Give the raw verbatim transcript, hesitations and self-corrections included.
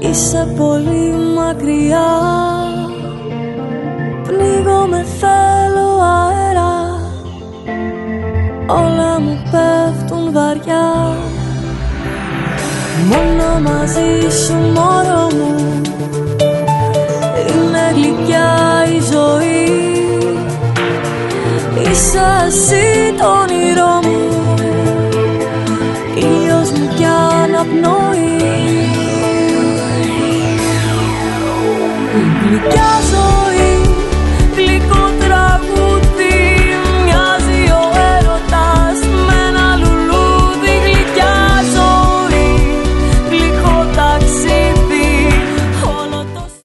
Είσαι πολύ μακριά, πνίγομαι, θέλω αέρα, όλα μου πέφτουν βαριά. Μόνο μαζί σου μωρό μου είναι γλυκιά η ζωή. Είσαι εσύ το όνειρό μου, ήλιος μου κι αναπνοή. Γλυκιά